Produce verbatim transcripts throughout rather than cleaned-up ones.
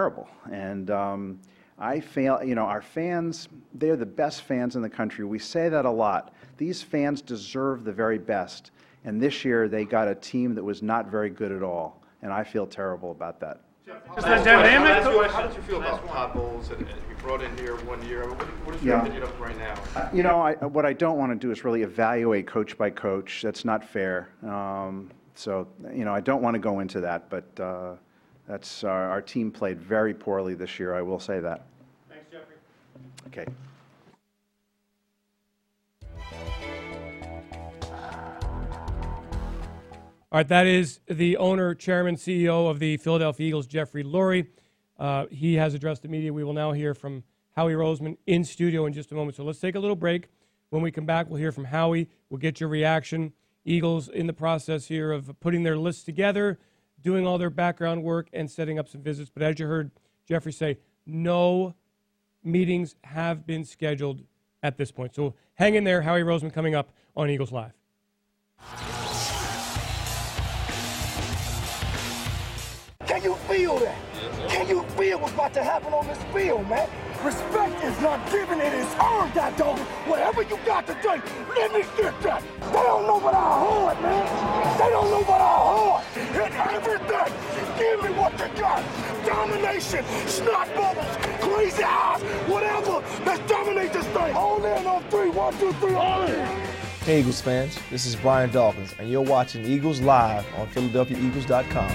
terrible. And um, I fail, you know, our fans, they're the best fans in the country. We say that a lot. These fans deserve the very best. And this year they got a team that was not very good at all. And I feel terrible about that. Is the dynamic? How did you feel about Todd Bowles? And you brought in here one year. What, what is your Yeah. opinion of right now? Uh, You know, I, what I don't want to do is really evaluate coach by coach. That's not fair. Um, so, you know, I don't want to go into that, but uh, that's our, our team played very poorly this year. I will say that. Thanks, Jeffrey. Okay. All right, that is the owner, chairman, C E O of the Philadelphia Eagles, Jeffrey Lurie. Uh, he has addressed the media. We will now hear from Howie Roseman in studio in just a moment. So let's take a little break. When we come back, we'll hear from Howie. We'll get your reaction. Eagles in the process here of putting their lists together, doing all their background work, and setting up some visits. But as you heard Jeffrey say, no meetings have been scheduled at this point. So hang in there. Howie Roseman coming up on Eagles Live. Can you feel that? Can you feel what's about to happen on this field, man? Respect is not given, it is earned, that dog. Whatever you got to drink, let me get that. They don't know about our heart, man. They don't know about our heart. And everything, give me what you got. Domination, snot bubbles, crazy eyes, whatever. Let's dominate this thing. All in on three, one, two, three, all in. Hey Eagles fans, this is Brian Dawkins, and you're watching Eagles Live on Philadelphia Eagles dot com.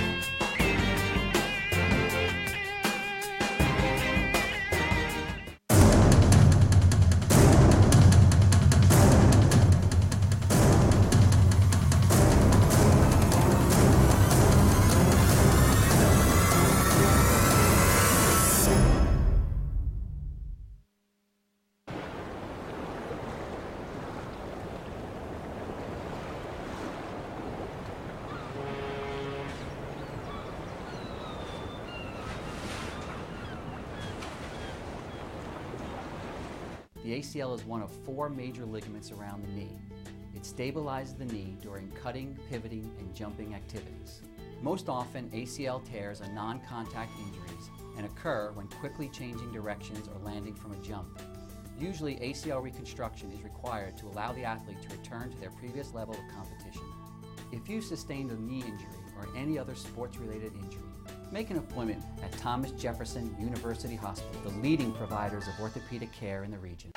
The A C L is one of four major ligaments around the knee. It stabilizes the knee during cutting, pivoting, and jumping activities. Most often, A C L tears are non-contact injuries and occur when quickly changing directions or landing from a jump. Usually, A C L reconstruction is required to allow the athlete to return to their previous level of competition. If you sustained a knee injury or any other sports-related injury, make an appointment at Thomas Jefferson University Hospital, the leading providers of orthopedic care in the region.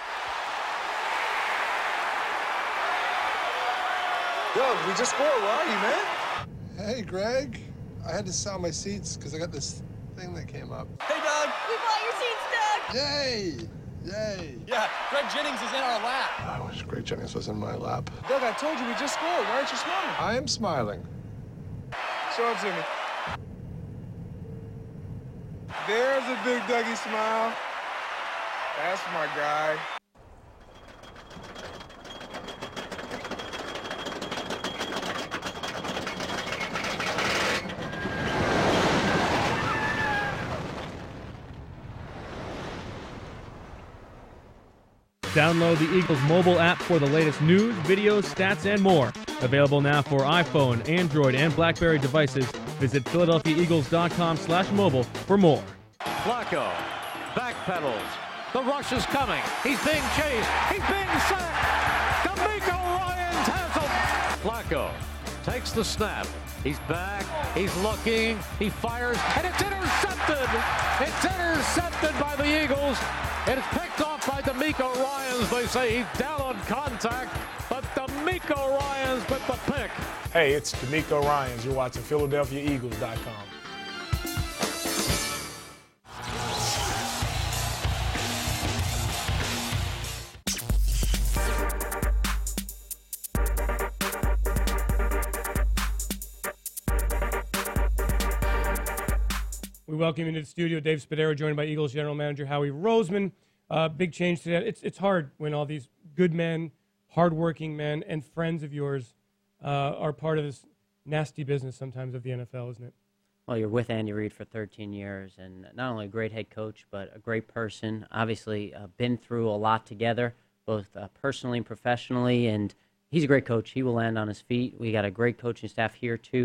Doug, we just scored. Where are you, man? Hey, Greg. I had to sell my seats because I got this thing that came up. Hey, Doug. We bought your seats, Doug. Yay! Yay! Yeah, Greg Jennings is in our lap. I wish Greg Jennings was in my lap. Doug, I told you we just scored. Why aren't you smiling? I am smiling. Show up to me. There's a big Dougie smile. That's my guy. Download the Eagles mobile app for the latest news, videos, stats, and more. Available now for iPhone, Android, and BlackBerry devices. Visit Philadelphia Eagles dot com slash mobile for more. Flacco backpedals. The rush is coming. He's being chased. He's being sacked. D'Amico Ryans has him. Flacco takes the snap. He's back. He's looking. He fires. And it's intercepted. It's intercepted by the Eagles. It's picked off by D'Amico Ryans. They say he's down on contact, but D'Amico Ryans with the pick. Hey, it's D'Amico Ryans. You're watching Philadelphia Eagles dot com. We welcome into the studio Dave Spadaro, joined by Eagles General Manager Howie Roseman. Uh, big change today. It's it's hard when all these good men, hardworking men, and friends of yours uh, are part of this nasty business sometimes of the N F L, isn't it? Well, you're with Andy Reid for thirteen years, and not only a great head coach, but a great person. Obviously, uh, been through a lot together, both uh, personally and professionally, and he's a great coach. He will land on his feet. We got a great coaching staff here, too,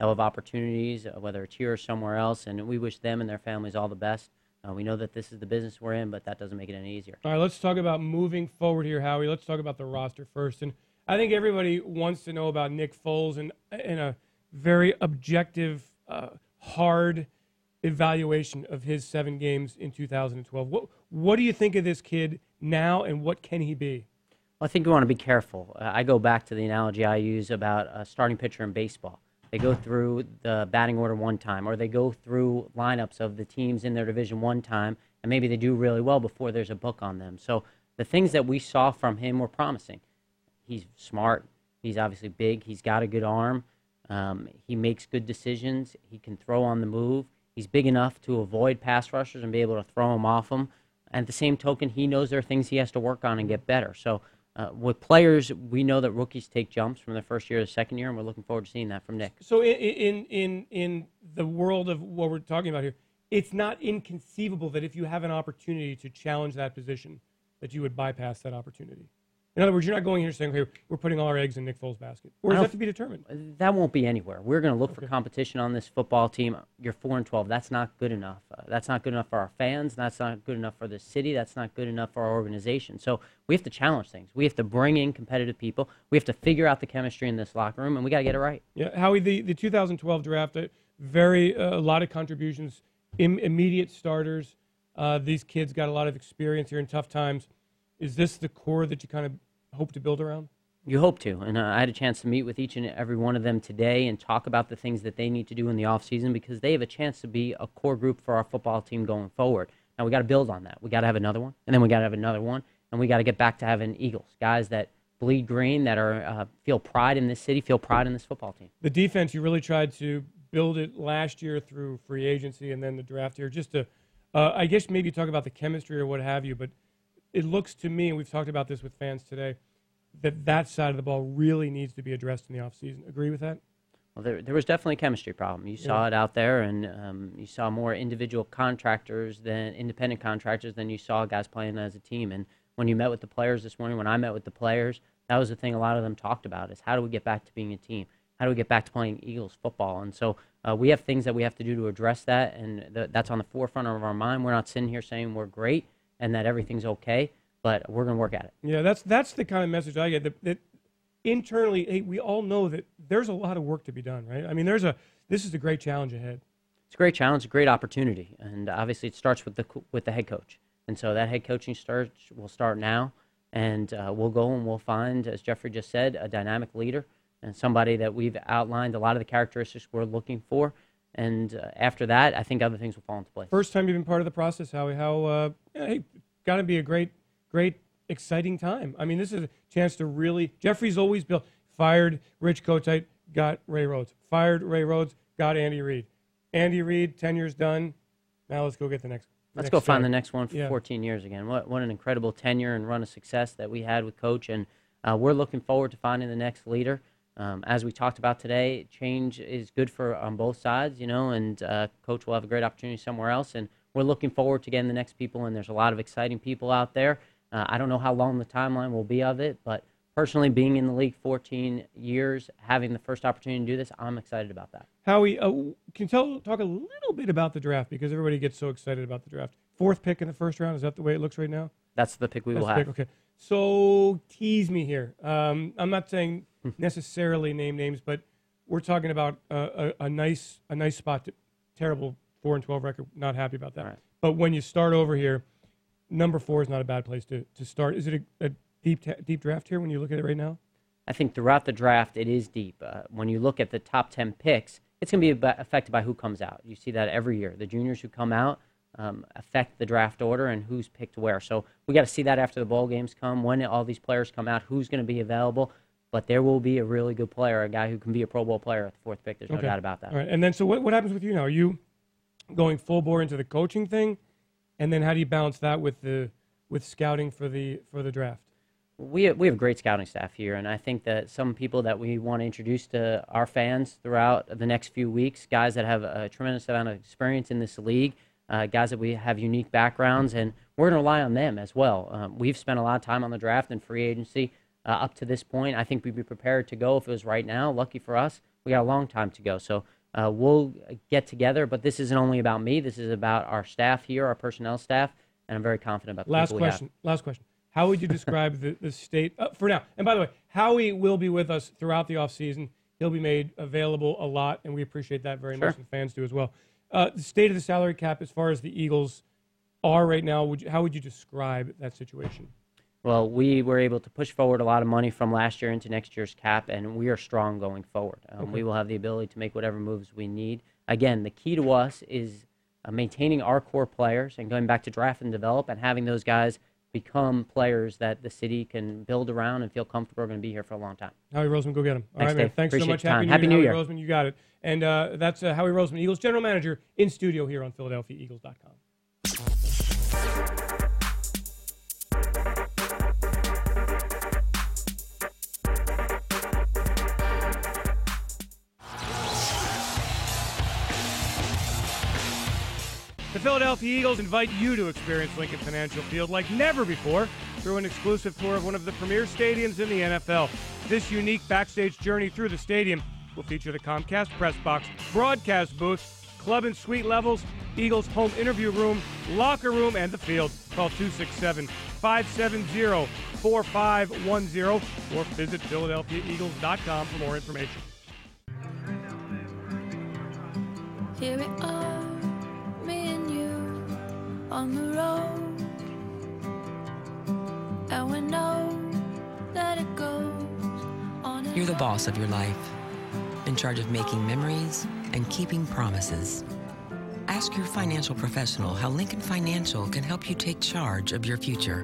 they'll have opportunities, uh, whether it's here or somewhere else, and we wish them and their families all the best. Uh, we know that this is the business we're in, but that doesn't make it any easier. All right, let's talk about moving forward here, Howie. Let's talk about the roster first. And I think everybody wants to know about Nick Foles and in a very objective, uh, hard evaluation of his seven games in two thousand twelve. What, what do you think of this kid now, and what can he be? Well, I think you want to be careful. Uh, I go back to the analogy I use about a starting pitcher in baseball. They go through the batting order one time, or they go through lineups of the teams in their division one time, and maybe they do really well before there's a book on them. So the things that we saw from him were promising. He's smart. He's obviously big. He's got a good arm. Um, he makes good decisions. He can throw on the move. He's big enough to avoid pass rushers and be able to throw them off them. And at the same token, he knows there are things he has to work on and get better. So uh, with players, we know that rookies take jumps from their first year to the second year, and we're looking forward to seeing that from Nick. So in in in, in the world of what we're talking about here, it's not inconceivable that if you have an opportunity to challenge that position, that you would bypass that opportunity. In other words, you're not going here saying, okay, we're putting all our eggs in Nick Foles' basket. Or is that to be determined? That won't be anywhere. We're going to look Okay. for competition on this football team. You're four and twelve. That's not good enough. Uh, that's not good enough for our fans. That's not good enough for the city. That's not good enough for our organization. So we have to challenge things. We have to bring in competitive people. We have to figure out the chemistry in this locker room, and we got to get it right. Yeah, Howie, the, the two thousand twelve draft, uh, very uh, a lot of contributions, Im- immediate starters. Uh, these kids got a lot of experience here in tough times. Is this the core that you kind of hope to build around? You hope to, and uh, I had a chance to meet with each and every one of them today and talk about the things that they need to do in the offseason, because they have a chance to be a core group for our football team going forward. Now, we got to build on that. We got to have another one, and then we got to have another one, and we got to get back to having Eagles, guys that bleed green, that are uh, feel pride in this city, feel pride in this football team. The defense, you really tried to build it last year through free agency and then the draft here. Just to, uh, I guess maybe talk about the chemistry or what have you, but it looks to me, and we've talked about this with fans today, that that side of the ball really needs to be addressed in the offseason. Agree with that? Well, there, there was definitely a chemistry problem. You saw Yeah. it out there, and um, you saw more individual contractors than independent contractors than you saw guys playing as a team. And when you met with the players this morning, when I met with the players, that was the thing a lot of them talked about, is how do we get back to being a team? How do we get back to playing Eagles football? And so uh, we have things that we have to do to address that, and th- that's on the forefront of our mind. We're not sitting here saying we're great and that everything's okay, but we're going to work at it. Yeah, that's that's the kind of message I get. That, that internally, hey, we all know that there's a lot of work to be done, right? I mean, there's a this is a great challenge ahead. It's a great challenge, a great opportunity, and obviously it starts with the co- with the head coach. And so that head coaching search will start now, and uh, we'll go and we'll find, as Jeffrey just said, a dynamic leader and somebody that we've outlined a lot of the characteristics we're looking for. And uh, after that, I think other things will fall into place. First time you've been part of the process, Howie. How uh, hey, got to be a great, great, exciting time. I mean, this is a chance to really. Jeffrey's always built. Fired Rich Kotite, got Ray Rhodes. Fired Ray Rhodes, got Andy Reid. Andy Reid, tenure's done. Now let's go get the next. Let's next go find guy. the next one for Yeah. fourteen years again. What what an incredible tenure and run of success that we had with Coach, and uh, we're looking forward to finding the next leader. Um, as we talked about today, change is good for on both sides, you know, and uh, Coach will have a great opportunity somewhere else, and we're looking forward to getting the next people, and there's a lot of exciting people out there. Uh, I don't know how long the timeline will be of it, but personally, being in the league fourteen years, having the first opportunity to do this, I'm excited about that. Howie, uh, can you tell, talk a little bit about the draft, because everybody gets so excited about the draft. Fourth pick in the first round, is that the way it looks right now? That's the pick we That's will the have. pick, okay. So tease me here. Um, I'm not saying necessarily name names, but we're talking about a, a, a nice a nice spot. To, terrible four and twelve record. Not happy about that. Right. But when you start over here, number four is not a bad place to, to start. Is it a, a deep ta- deep draft here when you look at it right now? I think throughout the draft, it is deep. Uh, when you look at the top ten picks, it's going to be ab- affected by who comes out. You see that every year. The juniors who come out um, affect the draft order and who's picked where. So we got to see that after the bowl games come, when all these players come out, who's going to be available. But there will be a really good player, a guy who can be a Pro Bowl player at the fourth pick. There's no Okay. doubt about that. All right. And then so what, what happens with you now? Are you going full bore into the coaching thing? And then how do you balance that with the with scouting for the for the draft? We have, we have a great scouting staff here, and I think that some people that we want to introduce to our fans throughout the next few weeks, guys that have a tremendous amount of experience in this league, uh, guys that we have unique backgrounds, and we're going to rely on them as well. Um, we've spent a lot of time on the draft and free agency uh, up to this point. I think we'd be prepared to go if it was right now. Lucky for us, we got a long time to go. So uh, we'll get together, but this isn't only about me. This is about our staff here, our personnel staff, and I'm very confident about the Last people question. we have. Last question. How would you describe the, the state uh, for now? And by the way, Howie will be with us throughout the offseason. He'll be made available a lot, and we appreciate that very Sure. much, and fans do as well. Uh, the state of the salary cap, as far as the Eagles are right now, would you, how would you describe that situation? Well, we were able to push forward a lot of money from last year into next year's cap, and we are strong going forward. Um, Okay. We will have the ability to make whatever moves we need. Again, the key to us is uh, maintaining our core players and going back to draft and develop and having those guys become players that the city can build around and feel comfortable are going to be here for a long time. Howie Roseman, go get him. All Thanks, right, man. Dave. Thanks Appreciate so much. your time. Happy New Happy Year, New Howie Roseman. You got it. And uh, that's uh, Howie Roseman, Eagles general manager, in studio here on Philadelphia Eagles dot com. The Philadelphia Eagles invite you to experience Lincoln Financial Field like never before through an exclusive tour of one of the premier stadiums in the N F L. This unique backstage journey through the stadium will feature the Comcast press box, broadcast booth, club and suite levels, Eagles home interview room, locker room, and the field. Call two six seven, five seven zero, four five one zero or visit Philadelphia Eagles dot com for more information. Here we are, me and you, on the road, and we know that it goes on. You're the boss of your life, in charge of making memories and keeping promises. Ask your financial professional how Lincoln Financial can help you take charge of your future.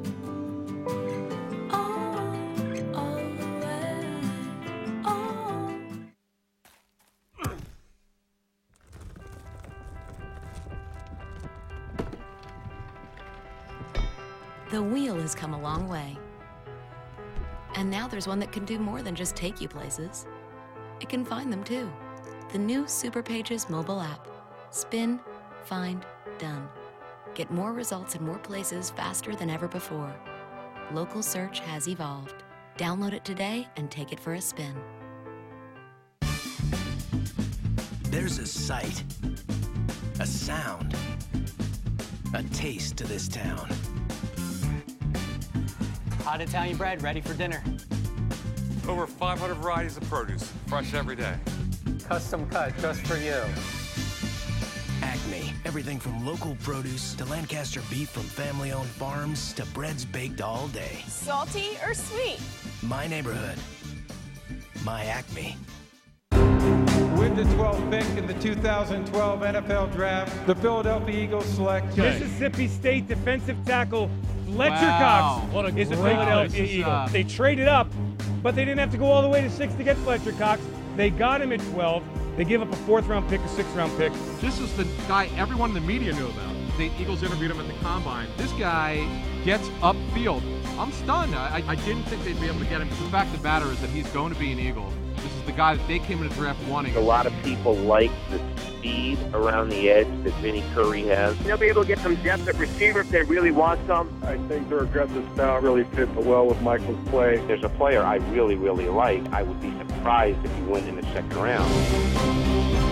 The wheel has come a long way. And now there's one that can do more than just take you places. It can find them too. The new Super Pages mobile app. Spin, find, done. Get more results in more places faster than ever before. Local search has evolved. Download it today and take it for a spin. There's a sight, a sound, a taste to this town. Hot Italian bread ready for dinner. Over five hundred varieties of produce, fresh every day. Custom cut just for you. Acme, everything from local produce to Lancaster beef from family-owned farms to breads baked all day. Salty or sweet? My neighborhood, my Acme. With the twelfth pick in the two thousand twelve N F L Draft, the Philadelphia Eagles select Mississippi State defensive tackle Fletcher Wow, Cox what a is a great Philadelphia pick. Eagle. Uh, They traded up, but they didn't have to go all the way to six to get Fletcher Cox. They got him at twelve. They gave up a fourth-round pick, a sixth-round pick. This is the guy everyone in the media knew about. The Eagles interviewed him at the Combine. This guy gets upfield. I'm stunned. I, I didn't think they'd be able to get him. The fact of the matter is that he's going to be an Eagle. This is the guy that they came into the draft wanting. A lot of people like the speed around the edge that Vinny Curry has. They'll be able to get some depth at receiver if they really want some. I think their aggressive style really fits well with Michael's play. There's a player I really, really like. I would be surprised if he went in the second round.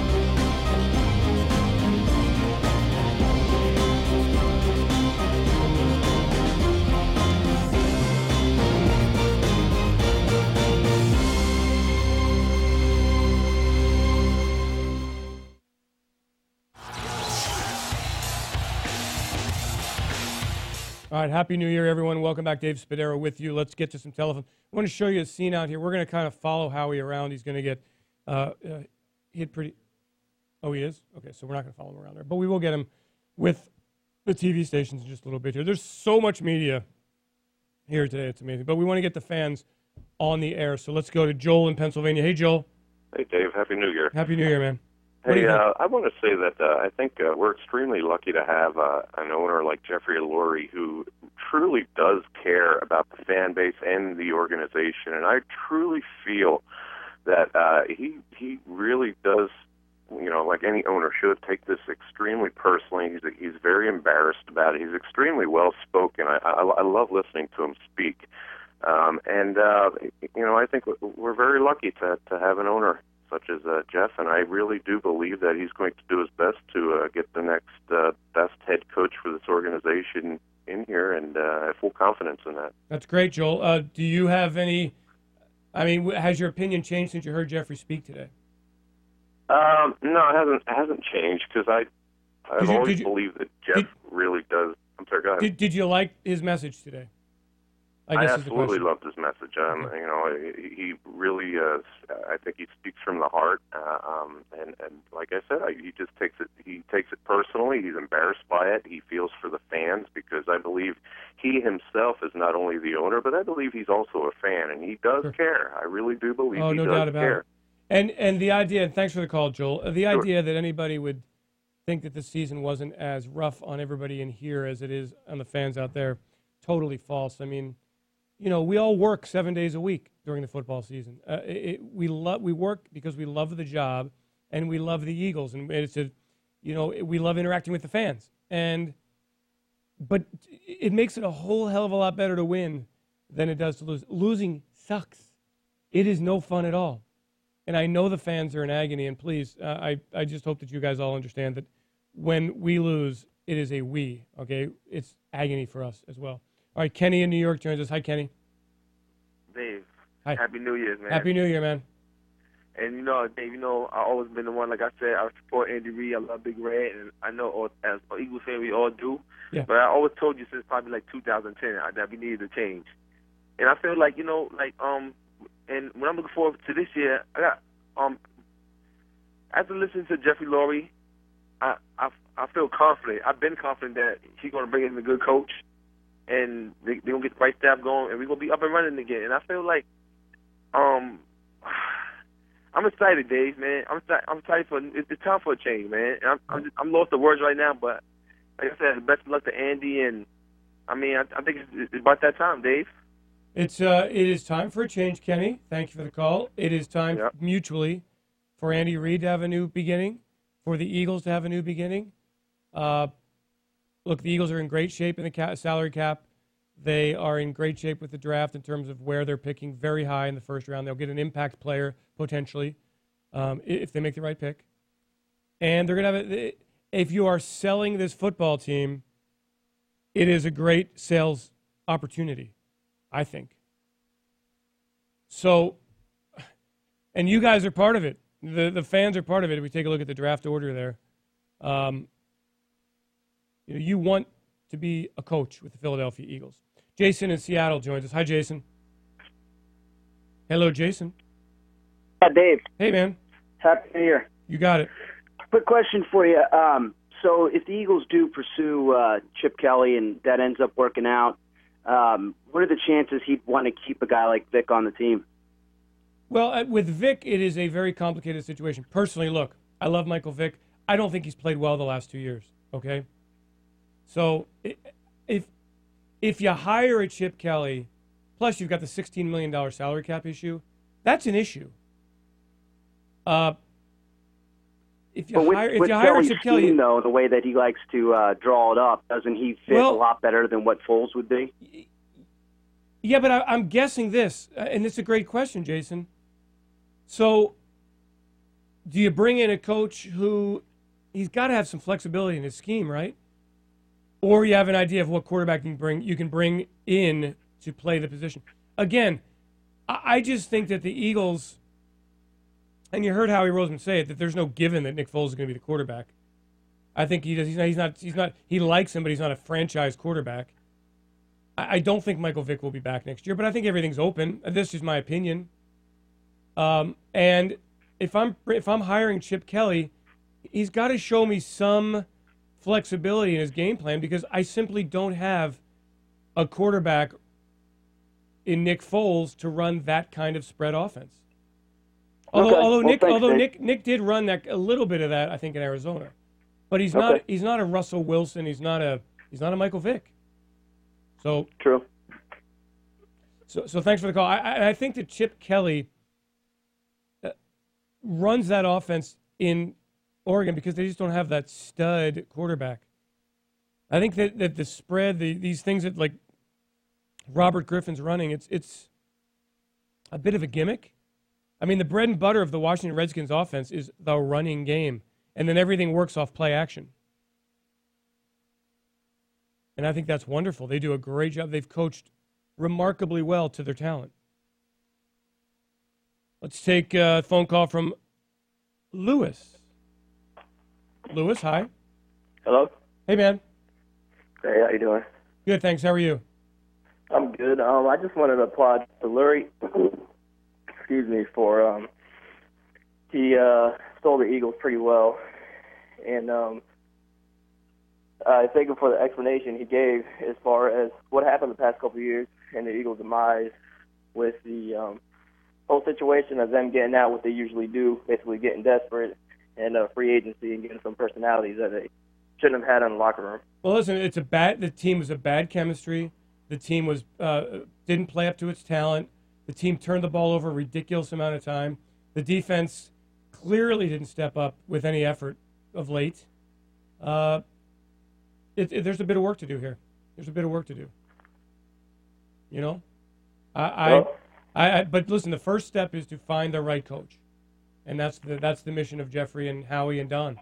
All right, Happy New Year, everyone. Welcome back. Dave Spadaro with you. Let's get to some telephone. I want to show you a scene out here. We're going to kind of follow Howie around. He's going to get uh, uh, hit pretty. Oh, he is? Okay, so we're not going to follow him around there. But we will get him with the T V stations in just a little bit here. There's so much media here today. It's amazing. But we want to get the fans on the air. So let's go to Joel in Pennsylvania. Hey, Joel. Hey, Dave. Happy New Year. Happy New Year, man. What do Hey, you think? uh, I want to say that uh, I think uh, we're extremely lucky to have uh, an owner like Jeffrey Lurie who truly does care about the fan base and the organization, and I truly feel that uh, he he really does, you know, like any owner should, take this extremely personally. He's he's very embarrassed about it. He's extremely well spoken. I, I I love listening to him speak, um, and uh, you know, I think we're very lucky to to have an owner such as uh, Jeff, and I really do believe that he's going to do his best to uh, get the next uh, best head coach for this organization in here, and uh, I have full confidence in that. That's great, Joel. Uh, do you have any, I mean, has your opinion changed since you heard Jeffrey speak today? Um, no, it hasn't, it hasn't changed, because I, I've you- always did you- believed that Jeff did- really does. I'm sorry, go ahead. Did, did you like his message today? I I, guess is the absolutely question. loved his message. Um, you know, he, he really, uh, I think he speaks from the heart. Uh, um, and, and like I said, I, he just takes it. He takes it personally. He's embarrassed by it. He feels for the fans because I believe he himself is not only the owner, but I believe he's also a fan, and he does care. I really do believe Oh, he no does doubt about care. it. And and the idea, and thanks for the call, Joel. uh, The Sure. idea that anybody would think that this season wasn't as rough on everybody in here as it is on the fans out there, totally false. I mean, you know, we all work seven days a week during the football season. Uh, it, we love we work because we love the job, and we love the Eagles, and it's a, you know, we love interacting with the fans. And but it makes it a whole hell of a lot better to win than it does to lose. Losing sucks. It is no fun at all. And I know the fans are in agony, and please, uh, I, I just hope that you guys all understand that when we lose, it is a we, okay? It's agony for us as well. All right, Kenny in New York joins us. Hi, Kenny. Dave. Hi. Happy New Year's, man. Happy New Year, man. And, you know, Dave, you know, I've always been the one, like I said, I support Andy Reid. I love Big Red, and I know all, as an Eagles fan we all do. Yeah. But I always told you since probably like two thousand ten that we needed a change. And I feel like, you know, like, um, and when I'm looking forward to this year, I got, um, after listening to Jeffrey Lurie, I, I, I feel confident. I've been confident that he's going to bring in a good coach, and they, they're going to get the right staff going, and we're going to be up and running again. And I feel like, um, I'm excited, Dave, man. I'm excited, I'm excited for it's, it's time for a change, man. And I'm, I'm, just, I'm lost for words right now, but like I said, best of luck to Andy, and I mean, I, I think it's, it's about that time, Dave. It's uh, it is time for a change, Kenny. Thank you for the call. It is time Yep. mutually for Andy Reid to have a new beginning, for the Eagles to have a new beginning. Uh, look, the Eagles are in great shape in the cap, salary cap. They are in great shape with the draft in terms of where they're picking very high in the first round. They'll get an impact player potentially um, if they make the right pick. And they're going to have a, if you are selling this football team, it is a great sales opportunity, I think. So, and you guys are part of it. The the fans are part of it. If we take a look at the draft order there, um, you know, you want to be a coach with the Philadelphia Eagles. Jason in Seattle joins us. Hi, Jason. Hello, Jason. Hi, Dave. Hey, man. Happy New Year. You got it. Quick question for you. Um, so if the Eagles do pursue uh, Chip Kelly and that ends up working out, um, what are the chances he'd want to keep a guy like Vic on the team? Well, uh, with Vic, it is a very complicated situation. Personally, look, I love Michael Vick. I don't think he's played well the last two years, okay? So if if you hire a Chip Kelly, plus you've got the sixteen million dollars salary cap issue, that's an issue. Uh, if you But with, hire, if with you hire Kelly's Chip Kelly, scheme, though, the way that he likes to uh, draw it up, doesn't he fit Well- a lot better than what Foles would be? yeah, but I, I'm guessing this, uh, and it's a great question, Jason. So, do you bring in a coach who he's got to have some flexibility in his scheme, right? Or you have an idea of what quarterback you can bring you can bring in to play the position. Again, I, I just think that the Eagles, and you heard Howie Roseman say it, that there's no given that Nick Foles is going to be the quarterback. I think he does. He's not. He's not. He's not. He likes him, but he's not a franchise quarterback. I, I don't think Michael Vick will be back next year, but I think everything's open. This is my opinion. Um, and if I'm if I'm hiring Chip Kelly, he's got to show me some flexibility in his game plan because I simply don't have a quarterback in Nick Foles to run that kind of spread offense. Although, Okay. although Well, Nick, thanks, although Dave. Nick, Nick did run that a little bit of that, I think, in Arizona, but he's Okay. not. He's not a Russell Wilson. He's not a. He's not a Michael Vick. So true. So, so thanks for the call. I, I, I think that Chip Kelly uh, runs that offense in Oregon because they just don't have that stud quarterback. I think that, that the spread, the, these things that like Robert Griffin's running, it's it's a bit of a gimmick. I mean, the bread and butter of the Washington Redskins offense is the running game, and then everything works off play action. And I think that's wonderful. They do a great job. They've coached remarkably well to their talent. Let's take a phone call from Lewis. Lewis, hi. Hello. Hey, man. Hey, how you doing? Good, thanks. How are you? I'm good. Um, I just wanted to applaud to Lurie. Excuse me for um, he uh, sold the Eagles pretty well, and um, I thank him for the explanation he gave as far as what happened the past couple of years and the Eagles' demise with the um, whole situation of them getting out what they usually do, basically getting desperate and uh, free agency and getting some personalities that they shouldn't have had in the locker room. Well, listen, it's a bad. The team was a bad chemistry. The team was uh, didn't play up to its talent. The team turned the ball over a ridiculous amount of time. The defense clearly didn't step up with any effort of late. Uh, it, it, there's a bit of work to do here. There's a bit of work to do. You know, I, Well- I, I, I, but listen, the first step is to find the right coach, and that's the that's the mission of Jeffrey and Howie and Don.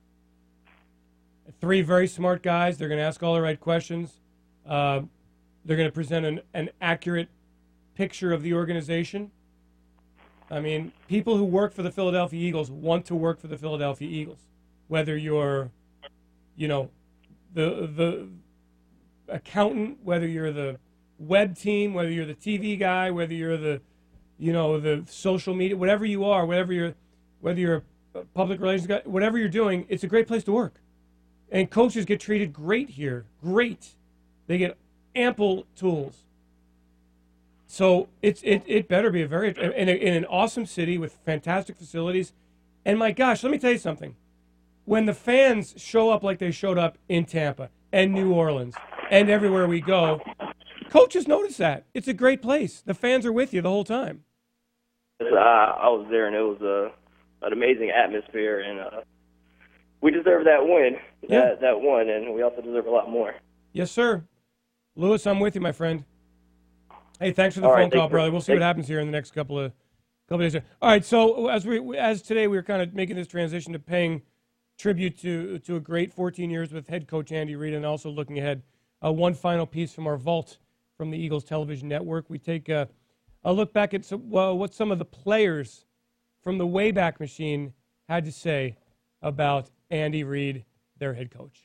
Three very smart guys. They're going to ask all the right questions. Uh, they're going to present an, an accurate picture of the organization. I mean, people who work for the Philadelphia Eagles want to work for the Philadelphia Eagles. Whether you're, you know, the the accountant, whether you're the web team, whether you're the T V guy, whether you're the, you know, the social media, whatever you are, whatever you're, whether you're a public relations guy, whatever you're doing, it's a great place to work. And coaches get treated great here. Great. They get ample tools. So it's it it better be a very in, a, in an awesome city with fantastic facilities. And my gosh, let me tell you something. When the fans show up like they showed up in Tampa and New Orleans and everywhere we go, coaches notice that. It's a great place. The fans are with you the whole time. Uh, I was there, and it was uh, an amazing atmosphere, and uh, we deserve that win, Yeah. that, that one, and we also deserve a lot more. Yes, sir. Lewis, I'm with you, my friend. Hey, thanks for the All right, phone call, thanks for- brother. We'll see what thank- happens here in the next couple of couple of days. All right, so as we as today we're kind of making this transition to paying tribute to to a great fourteen years with head coach Andy Reid, and also looking ahead. Uh, one final piece from our vault from the Eagles television network. We take a, a look back at some, well, what some of the players from the Wayback Machine had to say about Andy Reid, their head coach.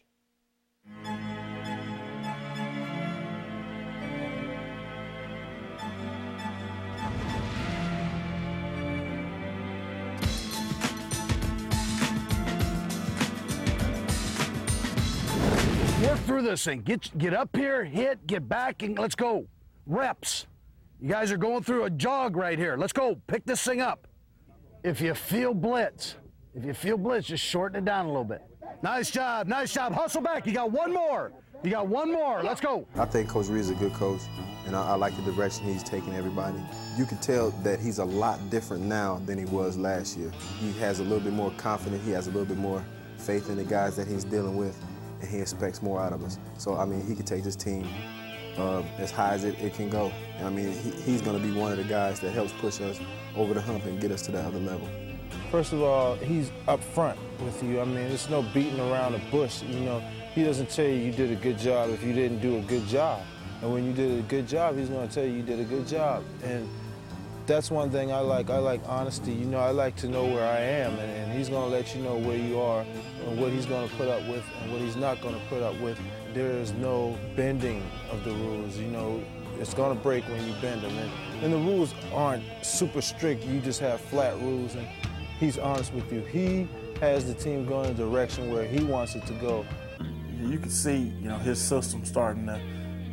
Work through this thing. Get get up here, hit, get back, and let's go. Reps. You guys are going through a jog right here. Let's go. Pick this thing up. If you feel blitz, if you feel blitz, just shorten it down a little bit. Nice job. Nice job. Hustle back. You got one more. You got one more. Let's go. I think Coach Reid is a good coach, and I, I like the direction he's taking everybody. You can tell that he's a lot different now than he was last year. He has a little bit more confidence. He has a little bit more faith in the guys that he's dealing with, and he expects more out of us. So, I mean, he can take this team uh, as high as it, it can go. And, I mean, he, he's going to be one of the guys that helps push us over the hump and get us to that other level. First of all, he's up front with you. I mean, there's no beating around the bush. You know, he doesn't tell you you did a good job if you didn't do a good job. And when you did a good job, he's going to tell you you did a good job. And that's one thing I like. I like honesty. You know, I like to know where I am, and, and he's going to let you know where you are and what he's going to put up with and what he's not going to put up with. There is no bending of the rules. You know, it's going to break when you bend them. And, and the rules aren't super strict. You just have flat rules, and he's honest with you. He has the team going in a direction where he wants it to go. You can see, you know, his system starting to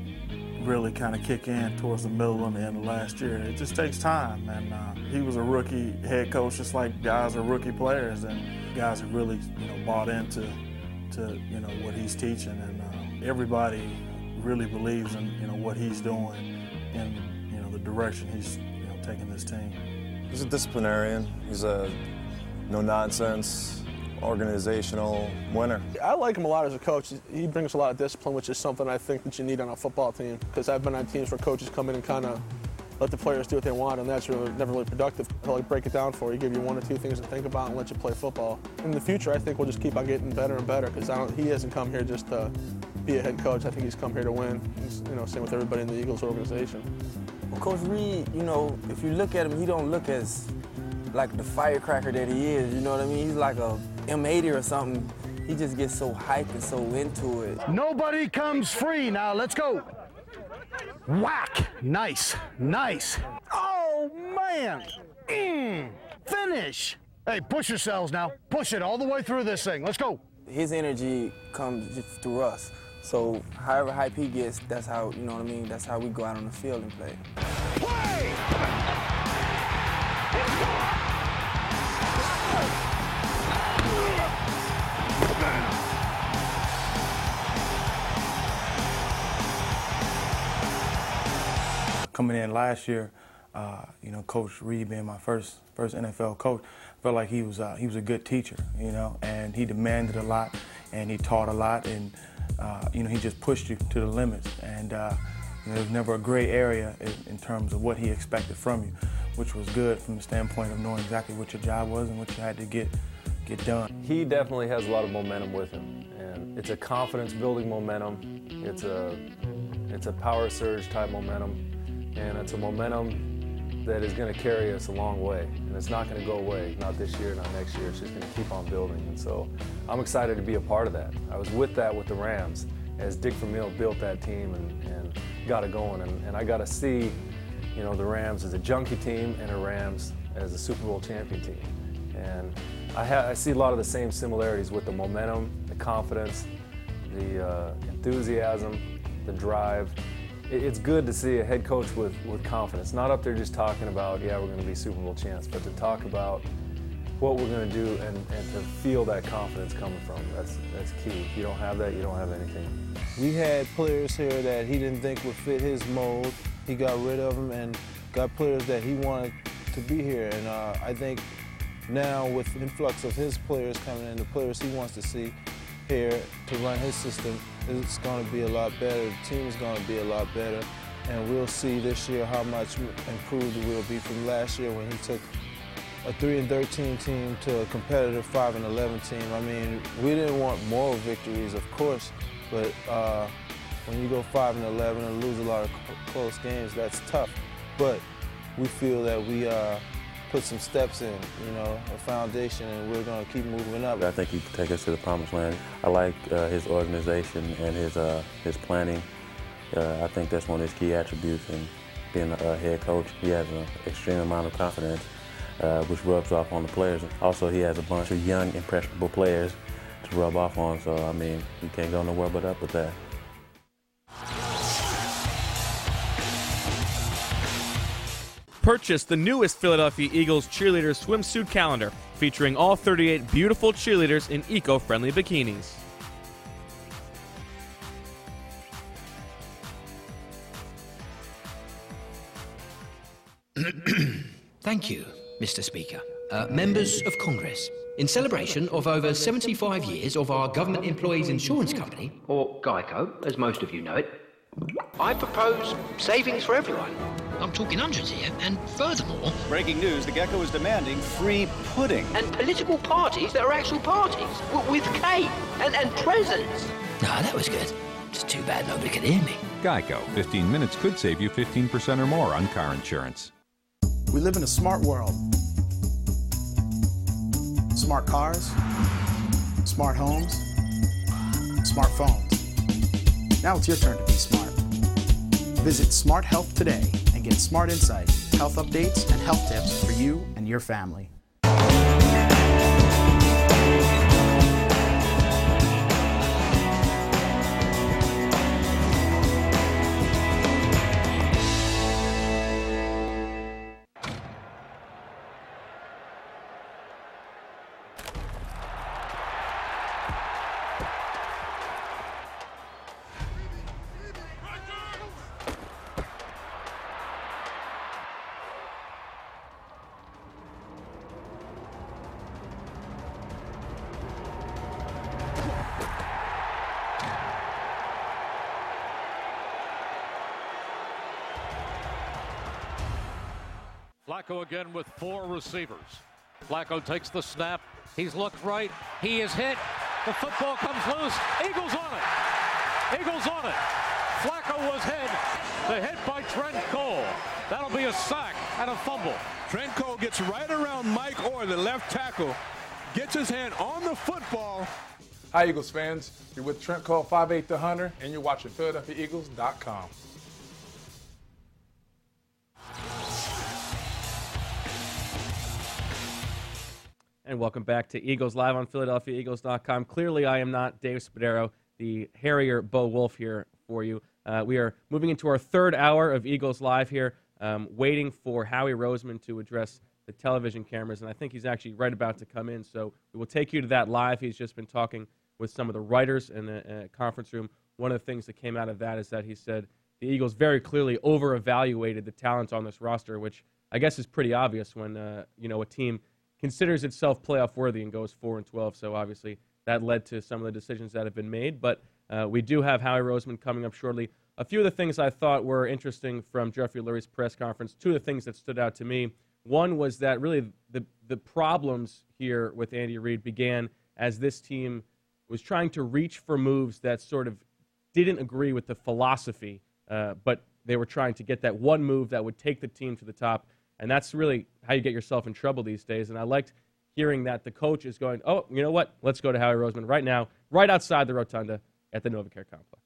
really kind of kick in towards the middle and the end of last year. It just takes time, and uh, he was a rookie head coach, just like guys are rookie players, and guys have really, you know, bought into, to you know, what he's teaching, and uh, everybody really believes in, you know, what he's doing and, you know, the direction he's, you know, taking this team. He's a disciplinarian. He's a no-nonsense, organizational winner. I like him a lot as a coach. He brings a lot of discipline, which is something I think that you need on a football team, because I've been on teams where coaches come in and kind of let the players do what they want, and that's really, never really productive. He'll like break it down for you, give you one or two things to think about, and let you play football. In the future, I think we'll just keep on getting better and better because I don't. He hasn't come here just to be a head coach. I think he's come here to win. He's, you know, same with everybody in the Eagles organization. Well, Coach Reid, you know, if you look at him, he don't look as like the firecracker that he is. You know what I mean? He's like a M eighty or something. He just gets so hyped and so into it. Nobody comes free. Now let's go. Whack. Nice. Nice. Oh, man. Mm. Finish. Hey, push yourselves now. Push it all the way through this thing. Let's go. His energy comes just through us. So however hype he gets, that's how, you know what I mean, that's how we go out on the field and play. Play! Coming in last year, uh, you know, Coach Reid being my first first N F L coach, felt like he was uh, he was a good teacher, you know, and he demanded a lot, and he taught a lot, and uh, you know, he just pushed you to the limits, and uh, you know, there was never a gray area in, in terms of what he expected from you, which was good from the standpoint of knowing exactly what your job was and what you had to get get done. He definitely has a lot of momentum with him, and it's a confidence-building momentum. It's a it's a power surge type momentum. And it's a momentum that is going to carry us a long way. And it's not going to go away, not this year, not next year. It's just going to keep on building. And so I'm excited to be a part of that. I was with that with the Rams as Dick Vermeil built that team and, and got it going. And, and I got to see, you know, the Rams as a junkie team and the Rams as a Super Bowl champion team. And I, ha I see a lot of the same similarities with the momentum, the confidence, the uh, enthusiasm, the drive. It's good to see a head coach with, with confidence, not up there just talking about, yeah, we're going to be Super Bowl champs, but to talk about what we're going to do and, and to feel that confidence coming from. That's, that's key. If you don't have that, you don't have anything. We had players here that he didn't think would fit his mold. He got rid of them and got players that he wanted to be here. And uh, I think now with the influx of his players coming in, the players he wants to see here to run his system, it's going to be a lot better. The team is going to be a lot better. And we'll see this year how much improved we'll be from last year when he took a three and thirteen team to a competitive five and eleven team. I mean, we didn't want moral victories, of course, but uh, when you go five and eleven and lose a lot of close games, that's tough. But we feel that we uh, put some steps in, you know, a foundation, and we're going to keep moving up. I think he can take us to the promised land. I like uh, his organization and his uh, his planning. Uh, I think that's one of his key attributes in being a, a head coach. He has an extreme amount of confidence, uh, which rubs off on the players. Also, he has a bunch of young, impressionable players to rub off on, so, I mean, you can't go nowhere but up with that. Purchase the newest Philadelphia Eagles cheerleader swimsuit calendar featuring all thirty-eight beautiful cheerleaders in eco-friendly bikinis. Thank you, Mister Speaker. Uh, members of Congress, in celebration of over seventy-five years of our government employees insurance company, or GEICO, as most of you know it, I propose savings for everyone. I'm talking hundreds here, and furthermore... Breaking news, the Gecko is demanding free pudding. And political parties that are actual parties, with cake and, and presents. Ah, that was good. It's too bad nobody could hear me. GEICO, fifteen minutes could save you fifteen percent or more on car insurance. We live in a smart world. Smart cars, smart homes, smartphones. Now it's your turn to be smart. Visit Smart Health today and get smart insights, health updates, and health tips for you and your family. Flacco again with four receivers. Flacco takes the snap. He's looked right. He is hit. The football comes loose. Eagles on it. Eagles on it. Flacco was hit. The hit by Trent Cole. That'll be a sack and a fumble. Trent Cole gets right around Mike Orr, the left tackle, gets his hand on the football. Hi, Eagles fans. You're with Trent Cole, five eight The Hunter, and you're watching Philadelphia Eagles dot com. And welcome back to Eagles Live on Philadelphia Eagles dot com. Clearly, I am not Dave Spadaro, the Harrier Bo Wolf here for you. Uh, we are moving into our third hour of Eagles Live here, um, waiting for Howie Roseman to address the television cameras, and I think he's actually right about to come in, so we will take you to that live. He's just been talking with some of the writers in the uh, conference room. One of the things that came out of that is that he said the Eagles very clearly over-evaluated the talent on this roster, which I guess is pretty obvious when uh, you know a team considers itself playoff worthy and goes four and twelve. So obviously that led to some of the decisions that have been made. But uh, we do have Howie Roseman coming up shortly. A few of the things I thought were interesting from Jeffrey Lurie's press conference. Two of the things that stood out to me. One was that really the the problems here with Andy Reid began as this team was trying to reach for moves that sort of didn't agree with the philosophy, uh, but they were trying to get that one move that would take the team to the top. And that's really how you get yourself in trouble these days. And I liked hearing that the coach is going, oh, you know what? Let's go to Howie Roseman right now, right outside the rotunda at the NovaCare complex.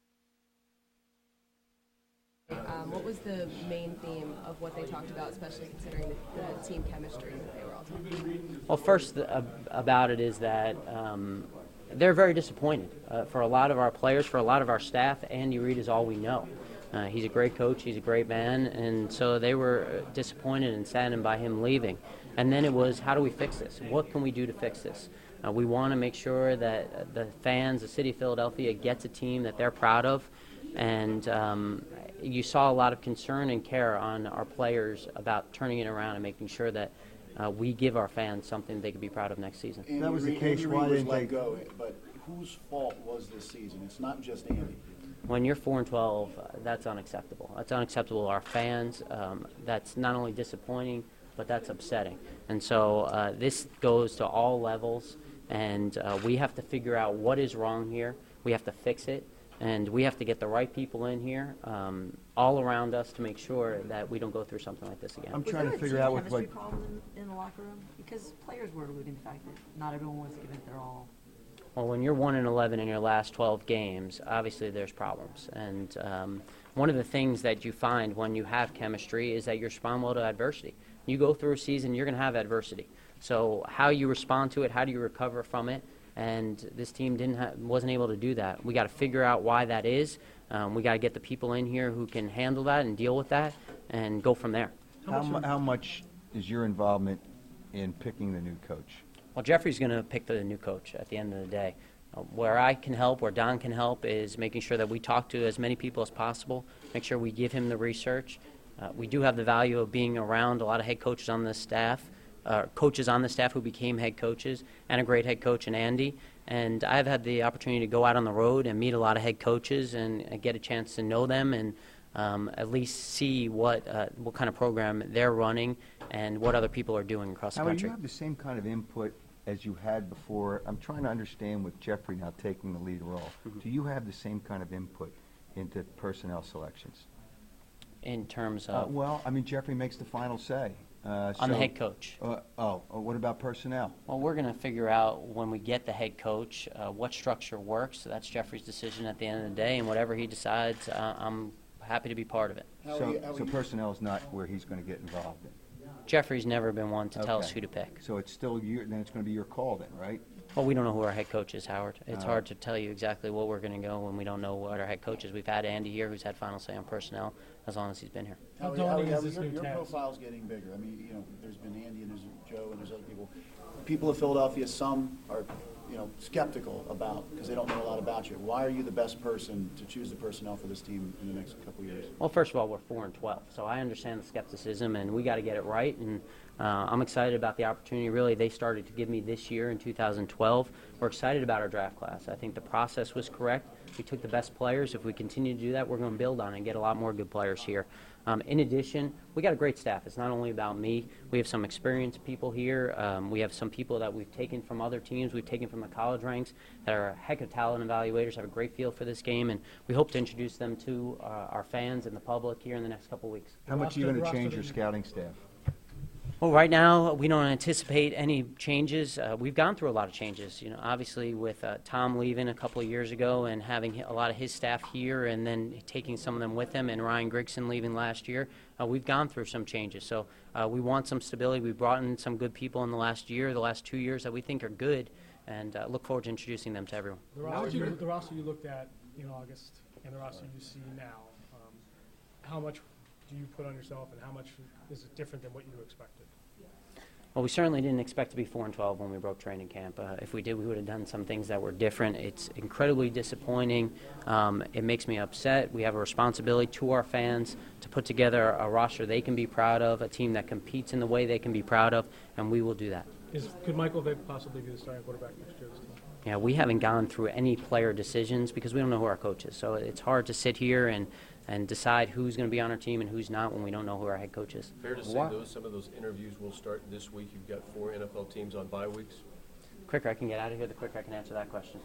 Um, what was the main theme of what they talked about, especially considering the, the team chemistry that they were all talking about? Well, first uh, about it is that um, they're very disappointed. Uh, for a lot of our players, for a lot of our staff, Andy Reid is all we know. Uh, he's a great coach, he's a great man, and so they were disappointed and saddened by him leaving. And then it was, how do we fix this? What can we do to fix this? Uh, we want to make sure that the fans, the city of Philadelphia, gets a team that they're proud of. And um, you saw a lot of concern and care on our players about turning it around and making sure that uh, we give our fans something they can be proud of next season. Andy that was the case. Andy Why didn't they go? But whose fault was this season? It's not just Andy. When you're four and twelve, uh, that's unacceptable. That's unacceptable to our fans. Um, that's not only disappointing, but that's upsetting. And so uh, this goes to all levels, and uh, we have to figure out what is wrong here. We have to fix it, and we have to get the right people in here, um, all around us, to make sure that we don't go through something like this again. I'm trying to figure out what chemistry problem in, in the locker room, because players were alluding to the fact that not everyone was giving it their all. Well, when you're one and eleven in your last twelve games, obviously there's problems. And um, one of the things that you find when you have chemistry is that you respond well to adversity. You go through a season, you're going to have adversity. So how you respond to it, how do you recover from it? And this team didn't ha- wasn't able to do that. We got to figure out why that is. Um, we got to get the people in here who can handle that and deal with that and go from there. How, mu- how much is your involvement in picking the new coach? Well, Jeffrey's going to pick the new coach at the end of the day. Uh, where I can help, where Don can help, is making sure that we talk to as many people as possible, make sure we give him the research. Uh, we do have the value of being around a lot of head coaches on this staff, uh, coaches on the staff who became head coaches, and a great head coach in Andy. And I've had the opportunity to go out on the road and meet a lot of head coaches and uh, get a chance to know them and um, at least see what uh, what kind of program they're running and what other people are doing across the Howard, country. you have the same kind of input as you had before. I'm trying to understand with Jeffrey now taking the lead role. Mm-hmm. Do you have the same kind of input into personnel selections? In terms Uh, of? well, I mean, Jeffrey makes the final say. Uh, I'm the so- head coach. Uh, oh, uh, what about personnel? Well, we're going to figure out when we get the head coach uh, what structure works. So that's Jeffrey's decision at the end of the day, and whatever he decides, uh, I'm happy to be part of it. So, so personnel is not where he's going to get involved in. Jeffrey's never been one to tell us Okay. who to pick. So it's still your, then it's going to be your call then, right? Well, we don't know who our head coach is, Howard. It's Uh, hard to tell you exactly what we're going to go when we don't know what our head coach is. We've had Andy here, who's had final say on personnel as long as he's been here. Howie, Howie, Howie, your, your profile's getting bigger. I mean, you know, there's been Andy and there's Joe and there's other people. People of Philadelphia, some are, you know, skeptical about because they don't know a lot about you. Why are you the best person to choose the personnel for this team in the next couple of years? Well, first of all, we're four and twelve, so I understand the skepticism, and we got to get it right. And uh, I'm excited about the opportunity. Really, they started to give me this year in two thousand twelve. We're excited about our draft class. I think the process was correct. We took the best players. If we continue to do that, we're going to build on it and get a lot more good players here. Um, in addition, we got a great staff. It's not only about me. We have some experienced people here. Um, we have some people that we've taken from other teams. We've taken from the college ranks that are a heck of talent evaluators, have a great feel for this game, and we hope to introduce them to uh, our fans and the public here in the next couple weeks. How much are you going to change your scouting staff? Well, right now we don't anticipate any changes. Uh, we've gone through a lot of changes. You know, obviously with uh, Tom leaving a couple of years ago and having a lot of his staff here, and then taking some of them with him, and Ryan Grigson leaving last year, uh, we've gone through some changes. So uh, we want some stability. We brought in some good people in the last year, the last two years that we think are good, and uh, look forward to introducing them to everyone. The roster, you, the roster you looked at in August and the roster you see now, um, how much do you put on yourself, and how much is it different than what you expected? Well, we certainly didn't expect to be four and twelve when we broke training camp. Uh, if we did, we would have done some things that were different. It's incredibly disappointing. Um, it makes me upset. We have a responsibility to our fans to put together a roster they can be proud of, a team that competes in the way they can be proud of, and we will do that. Is, could Michael Vick possibly be the starting quarterback next year? This team? Yeah, we haven't gone through any player decisions because we don't know who our coach is. So it's hard to sit here and and decide who's going to be on our team and who's not when we don't know who our head coach is. Fair to say those, some of those interviews will start this week. You've got four N F L teams on bye weeks. The quicker I can get out of here, the quicker I can answer that question.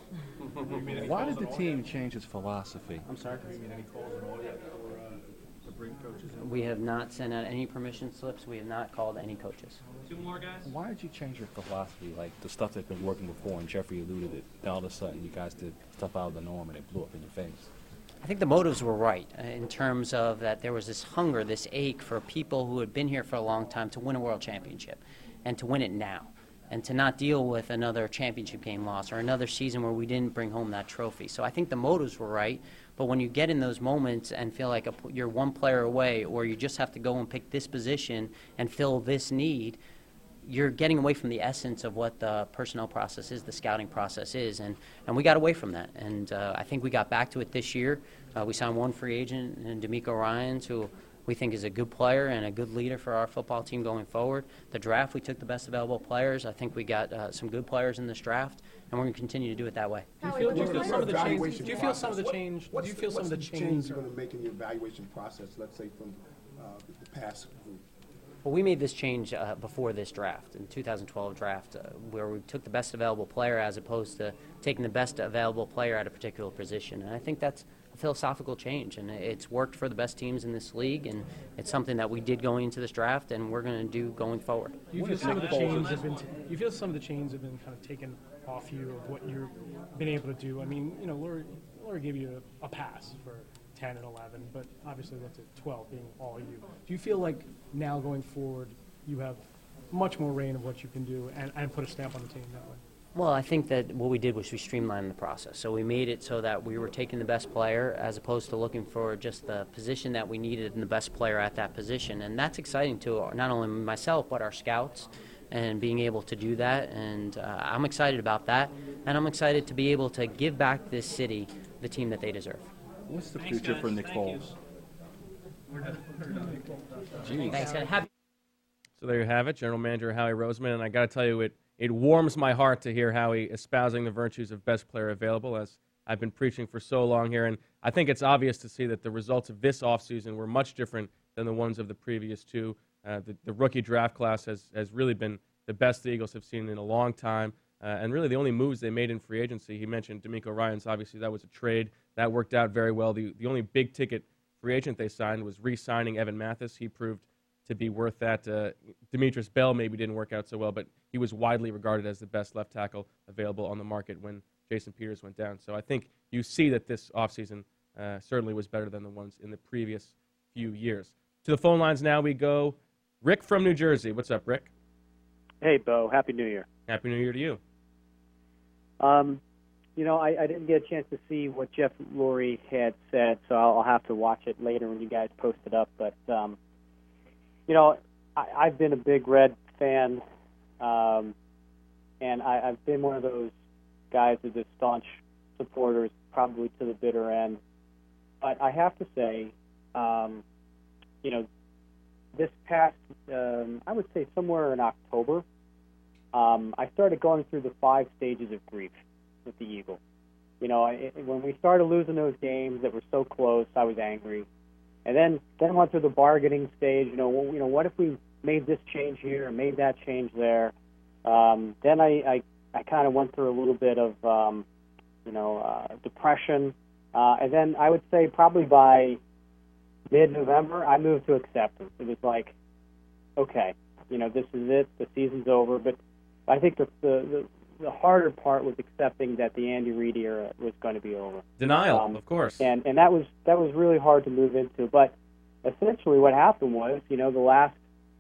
Why did the team change its philosophy? I'm sorry? Have you made any calls at all yet for, uh, to bring coaches in? We have not sent out any permission slips. We have not called any coaches. Two more guys? Why did you change your philosophy? Like the stuff that's been working before, and Jeffrey alluded it, all of a sudden you guys did stuff out of the norm and it blew up in your face. I think the motives were right uh, in terms of that there was this hunger, this ache for people who had been here for a long time to win a world championship and to win it now, and to not deal with another championship game loss or another season where we didn't bring home that trophy. So I think the motives were right, but when you get in those moments and feel like a, you're one player away, or you just have to go and pick this position and fill this need, you're getting away from the essence of what the personnel process is, the scouting process is, and, and we got away from that. And uh, I think we got back to it this year. Uh, we signed one free agent, and D'Amico Ryans, who we think is a good player and a good leader for our football team going forward. The draft, we took the best available players. I think we got uh, some good players in this draft, and we're going to continue to do it that way. Do you feel, do you feel some of the change? Do you feel some of the change? What's Do you feel the, some of the what's change? change you're going to make in your evaluation process? Let's say from uh, the past group. Well, we made this change uh, before this draft, in two thousand twelve draft, uh, where we took the best available player as opposed to taking the best available player at a particular position. And I think that's a philosophical change, and it's worked for the best teams in this league, and it's something that we did going into this draft, and we're going to do going forward. Do you feel some of the change have been? T- you feel some of the change have been kind of taken off you of what you've been able to do? I mean, you know, Laura, Laura gave you a, a pass for ten and eleven, but obviously that's at twelve being all you. Do you feel like now going forward you have much more reign of what you can do and, and put a stamp on the team that way? Well, I think that what we did was we streamlined the process. So we made it so that we were taking the best player as opposed to looking for just the position that we needed and the best player at that position. And that's exciting to not only myself but our scouts, and being able to do that. And uh, I'm excited about that. And I'm excited to be able to give back this city the team that they deserve. What's the future for Nick Foles? Thanks, guys. Happy- So there you have it, General Manager Howie Roseman, and I got to tell you, it it warms my heart to hear Howie espousing the virtues of best player available, as I've been preaching for so long here, and I think it's obvious to see that the results of this offseason were much different than the ones of the previous two. Uh, the, the rookie draft class has, has really been the best the Eagles have seen in a long time, uh, and really the only moves they made in free agency. He mentioned D'Amico Ryans. Obviously, that was a trade. That worked out very well. The, the only big-ticket free agent they signed was re-signing Evan Mathis. He proved to be worth that. Uh, Demetrius Bell maybe didn't work out so well, but he was widely regarded as the best left tackle available on the market when Jason Peters went down. So I think you see that this offseason uh, certainly was better than the ones in the previous few years. To the phone lines now we go. Rick from New Jersey. What's up, Rick? Hey, Bo. Happy New Year. Happy New Year to you. Um, you know, I, I didn't get a chance to see what Jeff Lurie had said, so I'll, I'll have to watch it later when you guys post it up. But, um, you know, I, I've been a big Red fan, um, and I, I've been one of those guys that are staunch supporters, probably to the bitter end. But I have to say, um, you know, this past, um, I would say somewhere in October, um, I started going through the five stages of grief with the Eagles. You know, it, when we started losing those games that were so close, I was angry. And then then went through the bargaining stage. You know, well, you know, what if we made this change here and made that change there? Um, then I, I, I kind of went through a little bit of, um, you know, uh, depression. Uh, and then I would say probably by mid-November, I moved to acceptance. It was like, okay, you know, this is it. The season's over. But I think the the, the, the harder part was accepting that the Andy Reid era was going to be over. Denial, Um, of course. And and that was that was really hard to move into. But essentially, what happened was, you know, the last,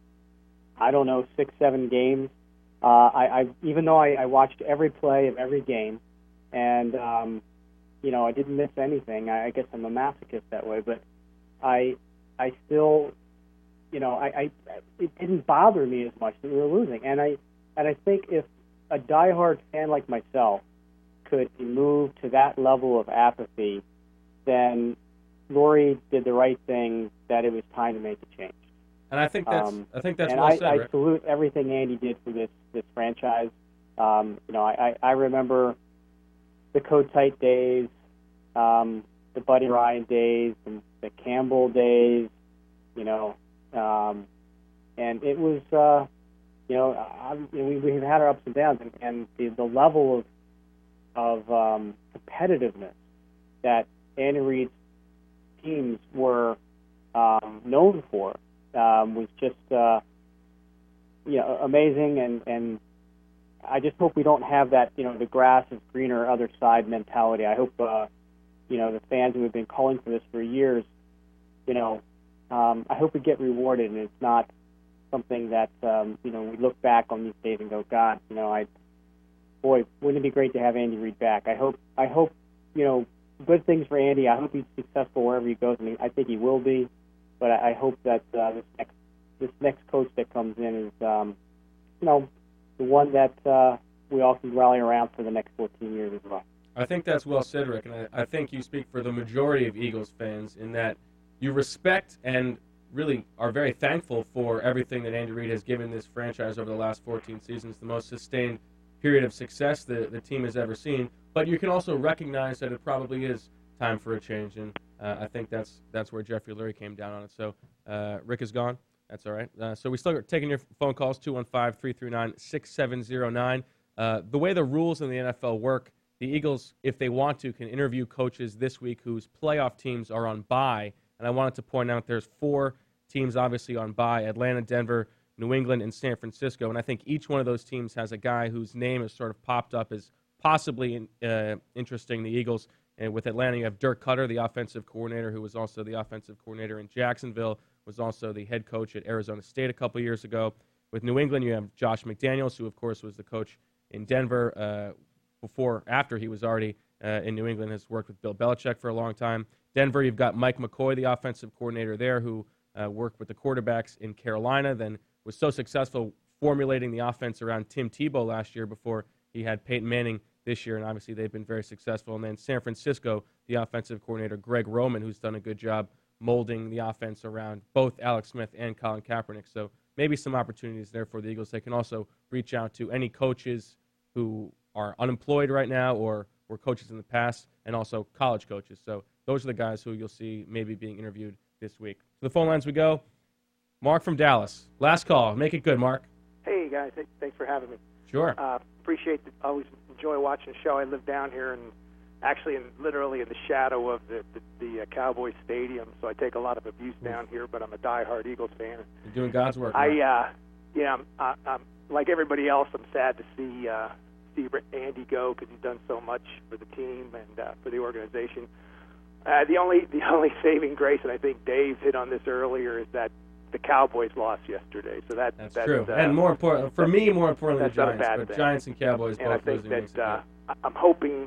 I don't know, six, seven games. Uh, I, I even though I, I watched every play of every game, and um, you know, I didn't miss anything. I, I guess I'm a masochist that way, but I I still, you know, I, I it didn't bother me as much that we were losing. And I and I think if a diehard fan like myself could be moved to that level of apathy, then Lurie did the right thing, that it was time to make a change. And I think that's Um, I think that's and well I, said, I Rick. salute everything Andy did for this this franchise. Um, you know, I, I, I remember the Kotite days, um, the Buddy Ryan days, and the Campbell days. You know, um, and it was uh, you know, I, you know we we've had our ups and downs, and, and the the level of of um, competitiveness that Andy Reid's teams were um, known for um, was just uh, you know, amazing, and, and I just hope we don't have that, you know, the grass is greener other side mentality. I hope uh, you know, the fans who have been calling for this for years, you know, um, I hope we get rewarded, and it's not something that um, you know, we look back on these days and go, God, you know, I boy, wouldn't it be great to have Andy Reid back? I hope I hope you know, good things for Andy. I hope he's successful wherever he goes. I mean, I think he will be, but I, I hope that uh, this next this next coach that comes in is, um, you know, the one that uh, we all can rally around for the next fourteen years as well. I think that's well said, Rick, and I, I think you speak for the majority of Eagles fans in that you respect and really are very thankful for everything that Andy Reid has given this franchise over the last fourteen seasons, the most sustained period of success the, the team has ever seen. But you can also recognize that it probably is time for a change, and uh, I think that's that's where Jeffrey Lurie came down on it. So uh, Rick is gone. That's all right. Uh, so we still are taking your phone calls, two one five, three three nine, six seven zero nine. Uh, the way the rules in the N F L work, the Eagles, if they want to, can interview coaches this week whose playoff teams are on bye. And I wanted to point out there's four teams obviously on bye: Atlanta, Denver, New England, and San Francisco. And I think each one of those teams has a guy whose name has sort of popped up as possibly uh, interesting the Eagles. And with Atlanta, you have Dirk Cutter, the offensive coordinator, who was also the offensive coordinator in Jacksonville, was also the head coach at Arizona State a couple years ago. With New England, you have Josh McDaniels, who, of course, was the coach in Denver uh, before, after he was already uh, in New England, has worked with Bill Belichick for a long time. Denver, you've got Mike McCoy, the offensive coordinator there, who uh, worked with the quarterbacks in Carolina, then was so successful formulating the offense around Tim Tebow last year before he had Peyton Manning this year, and obviously they've been very successful. And then San Francisco, the offensive coordinator, Greg Roman, who's done a good job molding the offense around both Alex Smith and Colin Kaepernick. So maybe some opportunities there for the Eagles. They can also reach out to any coaches who are unemployed right now or were coaches in the past, and also college coaches. So those are the guys who you'll see maybe being interviewed this week. To the phone lines we go. Mark from Dallas. Last call. Make it good, Mark. Hey, guys. Hey, thanks for having me. Sure. Uh, appreciate the, always enjoy watching the show. I live down here and actually in literally in the shadow of the, the, the uh, Cowboys Stadium, so I take a lot of abuse down here, but I'm a diehard Eagles fan. You're doing God's work. I, Mark. uh, yeah, I'm, I, I'm, like everybody else, I'm sad to see uh, see Andy go because he's done so much for the team and uh, for the organization. Uh, the only the only saving grace, and I think Dave hit on this earlier, is that the Cowboys lost yesterday. So that, That's that's true. Uh, and more important, for me, more importantly, that's the not a Giants. bad But thing. Giants and Cowboys and both I think losing makes that it uh, good. I- I'm hoping.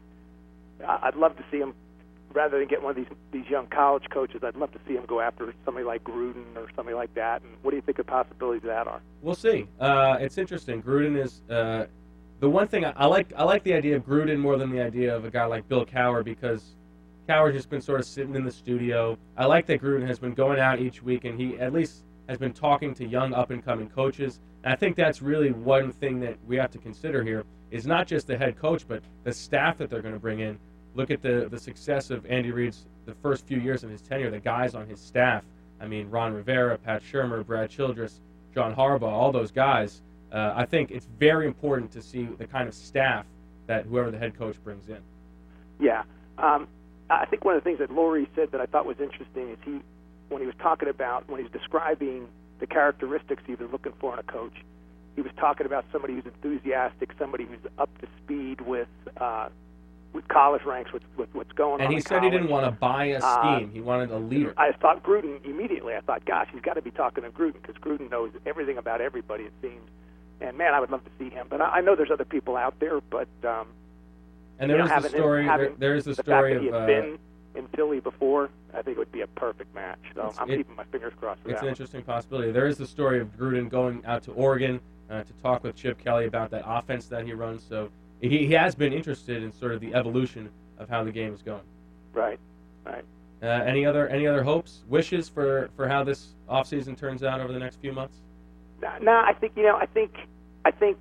I'd love to see him, rather than get one of these these young college coaches. I'd love to see him go after somebody like Gruden or somebody like that. And what do you think the possibilities of that are? We'll see. Uh, it's interesting. Gruden is uh, the one thing I, I like. I like the idea of Gruden more than the idea of a guy like Bill Cowher, because Cowher's just been sort of sitting in the studio. I like that Gruden has been going out each week, and he at least has been talking to young up-and-coming coaches. And I think that's really one thing that we have to consider here is not just the head coach, but the staff that they're going to bring in. look at the, the success of Andy Reid's the first few years of his tenure, the guys on his staff. I mean, Ron Rivera, Pat Shurmur, Brad Childress, John Harbaugh, all those guys. Uh, I think it's very important to see the kind of staff that whoever the head coach brings in. Yeah. Um, I think one of the things that Lurie said that I thought was interesting is he, when he was talking about, when he was describing the characteristics he was looking for in a coach, he was talking about somebody who's enthusiastic, somebody who's up to speed with uh, with college ranks, with, with what's going and on. And he in said college. he didn't want to buy a scheme. Uh, he wanted a leader. I thought Gruden immediately. I thought, gosh, he's got to be talking to Gruden because Gruden knows everything about everybody, it seems. And, man, I would love to see him. But I, I know there's other people out there. But um, And there you is know, the story, having, there, there is the the story fact that of... he had uh, been in Philly before, I think it would be a perfect match. So It's- I'm it- keeping my fingers crossed for It's that an one. interesting possibility. There is the story of Gruden going out to Oregon uh, to talk with Chip Kelly about that offense that he runs. So he, he has been interested in sort of the evolution of how the game is going. Right, right. Uh, any other any other hopes, wishes for, for how this offseason turns out over the next few months? No, no, I think you know. I think, I think,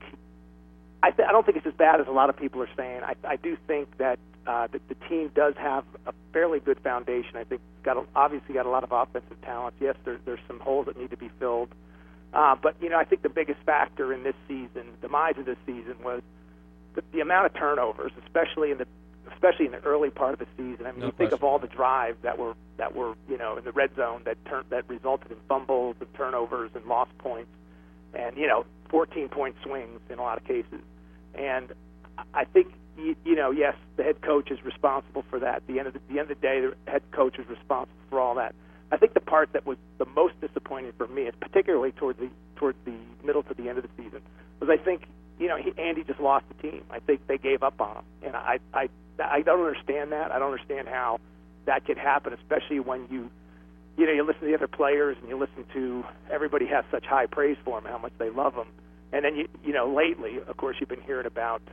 I, th- I don't think it's as bad as a lot of people are saying. I, I do think that uh, that the team does have a fairly good foundation. I think it's got a, obviously got a lot of offensive talent. Yes, there, there's some holes that need to be filled, uh, but you know, I think the biggest factor in this season, demise of this season, was the, the amount of turnovers, especially in the especially in the early part of the season. I mean, No you think question. of all the drives that were that were you know in the red zone that turn that resulted in fumbles and turnovers and lost points, and you know fourteen point swings in a lot of cases. And I think you, you know yes, the head coach is responsible for that. At the end of the, the end of the day, the head coach is responsible for all that. I think the part that was the most disappointing for me, is particularly towards the towards the middle to the end of the season, was I think you know he, Andy just lost the team. I think they gave up on him, and I I I don't understand that. I don't understand how that could happen, especially when you you know you listen to the other players and you listen to everybody has such high praise for him, how much they love him, and then you you know lately, of course, you've been hearing about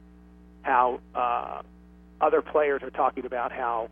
how uh, other players are talking about how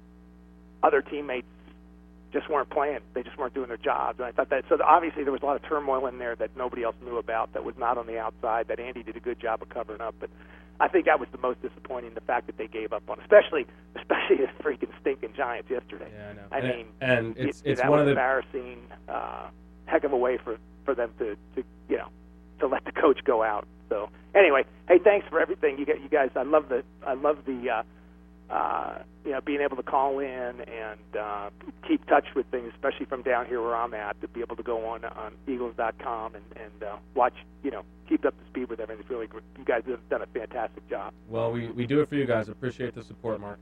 other teammates just weren't playing. They just weren't doing their jobs. And I thought that, so obviously there was a lot of turmoil in there that nobody else knew about, that was not on the outside, that Andy did a good job of covering up. But I think that was the most disappointing, the fact that they gave up on, especially especially the freaking stinking Giants yesterday. Yeah, I know. I And it- mean, and it's- it, it's that one was of the- embarrassing, uh, heck of a way for, for them to, to, you know, to let the coach go out. So anyway, hey, thanks for everything. You get, you guys, I love the, I love the, uh, uh, you know, being able to call in and uh, keep touch with things, especially from down here where I'm at, to be able to go on on Eagles dot com and, and uh, watch, you know, keep up to speed with everything. It's really good. You guys have done a fantastic job. Well, we, we do it for you guys. Appreciate the support, Mark.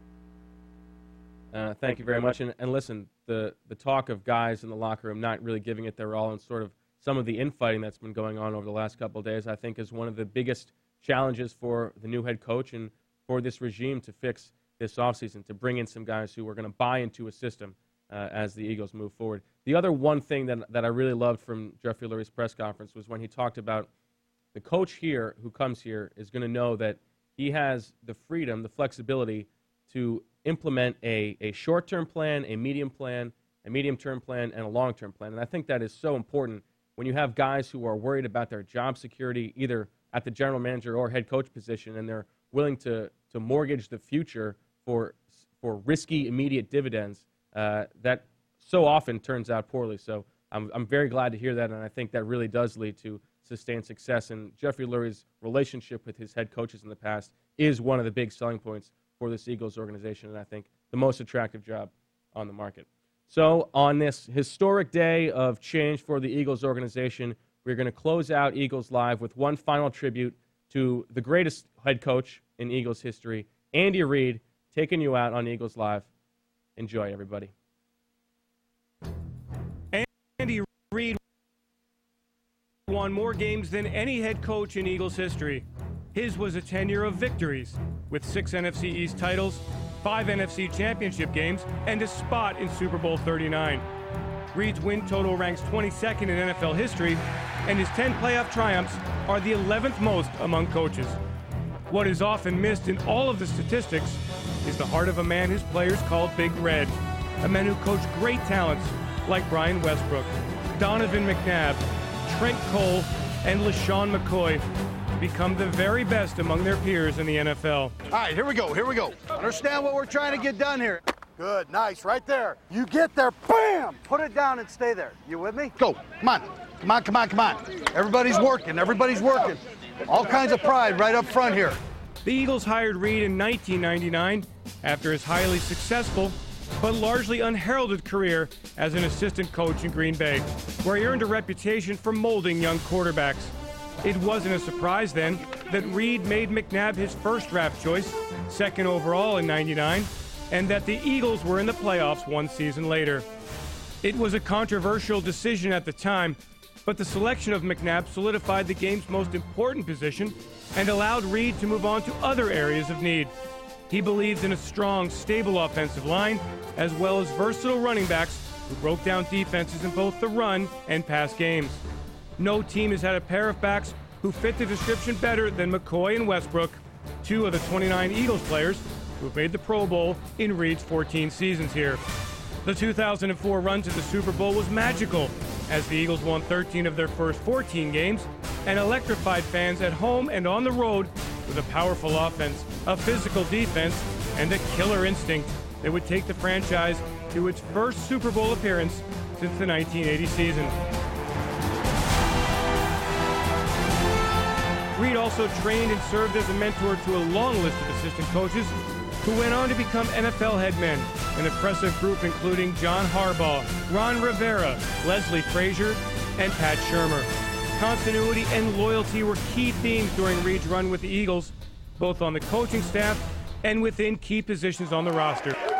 Uh, thank you very much. And, and listen, the, the talk of guys in the locker room not really giving it their all and sort of some of the infighting that's been going on over the last couple of days, I think is one of the biggest challenges for the new head coach and for this regime to fix this offseason, to bring in some guys who are going to buy into a system uh, as the Eagles move forward. The other one thing that, that I really loved from Jeffrey Lurie's press conference was when he talked about the coach here who comes here is going to know that he has the freedom, the flexibility to implement a, a short-term plan, a medium plan, a medium-term plan, and a long-term plan. And I think that is so important when you have guys who are worried about their job security, either at the general manager or head coach position, and they're willing to, to mortgage the future for for risky immediate dividends, uh, that so often turns out poorly. So I'm I'm very glad to hear that, and I think that really does lead to sustained success. And Jeffrey Lurie's relationship with his head coaches in the past is one of the big selling points for this Eagles organization, and I think the most attractive job on the market. So on this historic day of change for the Eagles organization, we're going to close out Eagles Live with one final tribute to the greatest head coach in Eagles history, Andy Reid, taking you out on Eagles Live. Enjoy, everybody. Andy Reid won more games than any head coach in Eagles history. His was a tenure of victories, with six N F C East titles, five N F C championship games, and a spot in Super Bowl thirty-nine. Reid's win total ranks twenty-second in N F L history, and his ten playoff triumphs are the eleventh most among coaches. What is often missed in all of the statistics is the heart of a man his players called Big Red, a man who coached great talents like Brian Westbrook, Donovan McNabb, Trent Cole, and LaShawn McCoy, to become the very best among their peers in the N F L. All right, here we go, here we go. Understand what we're trying to get done here. Good, nice, right there. You get there, bam! Put it down and stay there. You with me? Go, come on, come on, come on, come on. Everybody's working, everybody's working. All kinds of pride right up front here. The Eagles hired Reid in nineteen ninety-nine after his highly successful but largely unheralded career as an assistant coach in Green Bay, where he earned a reputation for molding young quarterbacks. It wasn't a surprise then that Reid made McNabb his first draft choice, second overall in ninety-nine, and that the Eagles were in the playoffs one season later. It was a controversial decision at the time, but the selection of McNabb solidified the game's most important position and allowed Reid to move on to other areas of need. He believes in a strong, stable offensive line, as well as versatile running backs who broke down defenses in both the run and pass games. No team has had a pair of backs who fit the description better than McCoy and Westbrook, two of the twenty-nine Eagles players who have made the Pro Bowl in Reid's fourteen seasons here. The two thousand four run to the Super Bowl was magical, as the Eagles won thirteen of their first fourteen games and electrified fans at home and on the road with a powerful offense, a physical defense, and a killer instinct that would take the franchise to its first Super Bowl appearance since the nineteen eighty season. Reid also trained and served as a mentor to a long list of assistant coaches who went on to become N F L head men, an impressive group including John Harbaugh, Ron Rivera, Leslie Frazier, and Pat Shurmur. Continuity and loyalty were key themes during Reid's run with the Eagles, both on the coaching staff and within key positions on the roster. Hey,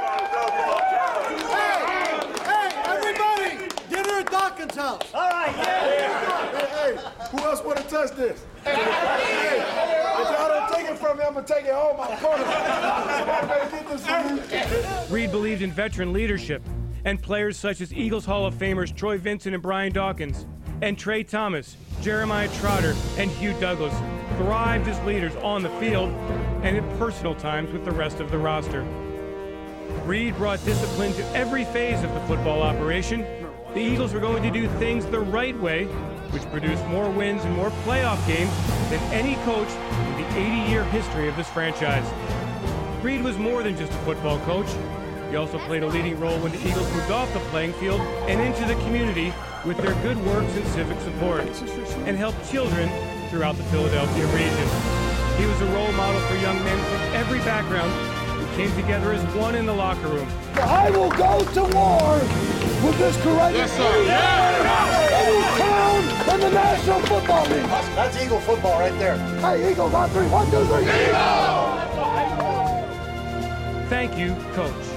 hey, everybody, dinner at Dawkins' house. All right, yeah. Hey, hey, who else want to touch this? Hey, hey, if y'all don't take it from me, I'm going to take it home. I'm corner. Somebody better get this from me. Reid believed in veteran leadership, and players such as Eagles Hall of Famers Troy Vincent and Brian Dawkins, and Trey Thomas, Jeremiah Trotter, and Hugh Douglas thrived as leaders on the field and in personal times with the rest of the roster. Reid brought discipline to every phase of the football operation. The Eagles were going to do things the right way, which produced more wins and more playoff games than any coach in the eighty-year history of this franchise. Reid was more than just a football coach. He also played a leading role when the Eagles moved off the playing field and into the community with their good works and civic support, and helped children throughout the Philadelphia region. He was a role model for young men from every background who came together as one in the locker room. I will go to war with this correct. Yes, sir. Yeah. Any town in the National Football League. That's Eagle football right there. Hey, Eagles on three. One, two, three. Eagle! Thank you, Coach.